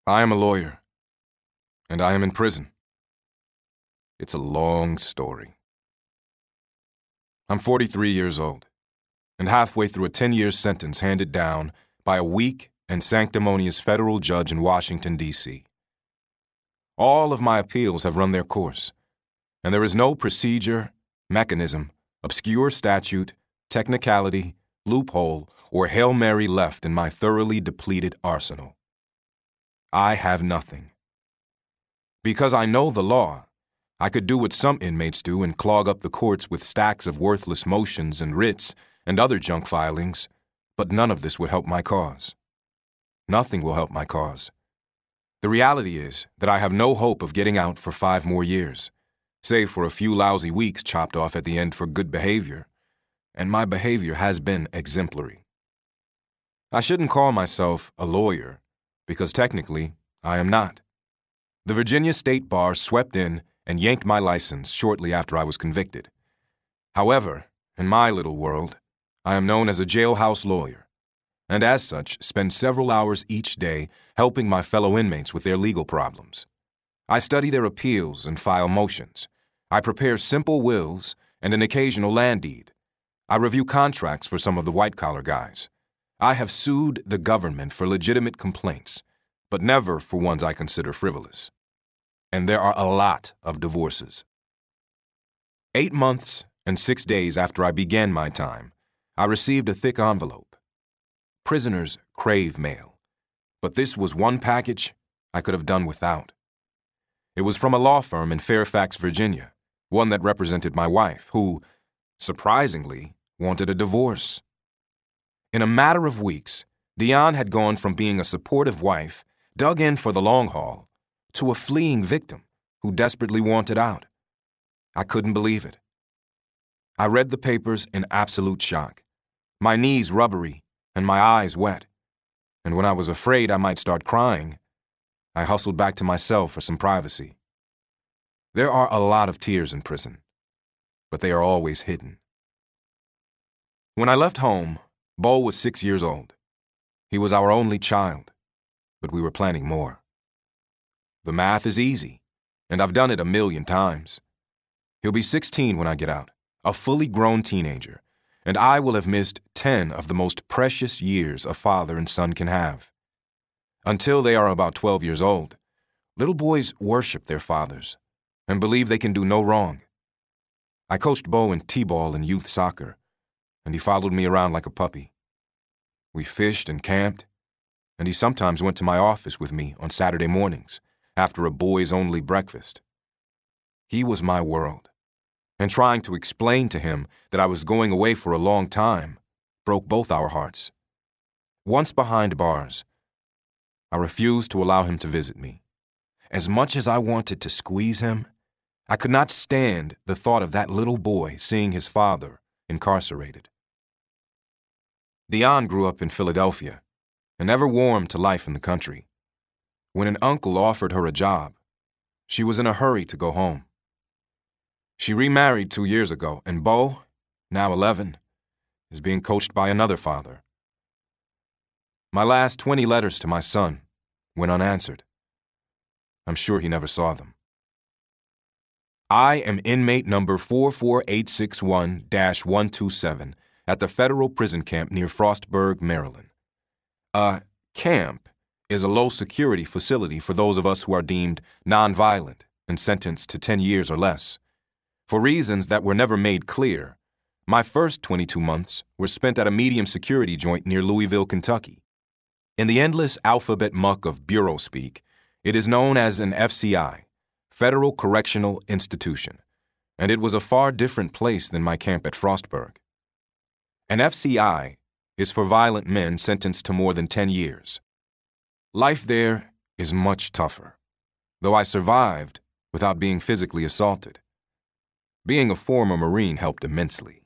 I am a lawyer, and I am in prison. It's a long story. I'm 43 years old, and halfway through a 10-year sentence handed down by a weak and sanctimonious federal judge in Washington, D.C. All of my appeals have run their course, and there is no procedure, mechanism, obscure statute, technicality, loophole, or Hail Mary left in my thoroughly depleted arsenal. I have nothing. Because I know the law, I could do what some inmates do and clog up the courts with stacks of worthless motions and writs and other junk filings, but none of this would help my cause. Nothing will help my cause. The reality is that I have no hope of getting out for 5 more years, save for a few lousy weeks chopped off at the end for good behavior, and my behavior has been exemplary. I shouldn't call myself a lawyer, because technically, I am not. The Virginia State Bar swept in and yanked my license shortly after I was convicted. However, in my little world, I am known as a jailhouse lawyer, and as such spend several hours each day helping my fellow inmates with their legal problems. I study their appeals and file motions. I prepare simple wills and an occasional land deed. I review contracts for some of the white-collar guys. I have sued the government for legitimate complaints, but never for ones I consider frivolous. And there are a lot of divorces. 8 months and 6 days after I began my time, I received a thick envelope. Prisoners crave mail, but this was one package I could have done without. It was from a law firm in Fairfax, Virginia, one that represented my wife, who, surprisingly, wanted a divorce. In a matter of weeks, Dion had gone from being a supportive wife, dug in for the long haul, to a fleeing victim who desperately wanted out. I couldn't believe it. I read the papers in absolute shock, my knees rubbery and my eyes wet, and when I was afraid I might start crying, I hustled back to my cell for some privacy. There are a lot of tears in prison, but they are always hidden. When I left home, Bo was 6 years old. He was our only child, but we were planning more. The math is easy, and I've done it a million times. He'll be 16 when I get out, a fully grown teenager, and I will have missed 10 of the most precious years a father and son can have. Until they are about 12 years old, little boys worship their fathers and believe they can do no wrong. I coached Bo in t-ball and youth soccer, and he followed me around like a puppy. We fished and camped, and he sometimes went to my office with me on Saturday mornings after a boys-only breakfast. He was my world, and trying to explain to him that I was going away for a long time broke both our hearts. Once behind bars, I refused to allow him to visit me. As much as I wanted to squeeze him, I could not stand the thought of that little boy seeing his father incarcerated. Dion grew up in Philadelphia and never warmed to life in the country. When an uncle offered her a job, she was in a hurry to go home. She remarried 2 years ago, and Bo, now 11, is being coached by another father. My last 20 letters to my son went unanswered. I'm sure he never saw them. I am inmate number 44861-127 at the federal prison camp near Frostburg, Maryland. A camp is a low-security facility for those of us who are deemed nonviolent and sentenced to 10 years or less. For reasons that were never made clear, my first 22 months were spent at a medium-security joint near Louisville, Kentucky. In the endless alphabet muck of bureau speak, it is known as an FCI, Federal Correctional Institution, and it was a far different place than my camp at Frostburg. An FCI is for violent men sentenced to more than 10 years. Life there is much tougher, though I survived without being physically assaulted. Being a former Marine helped immensely.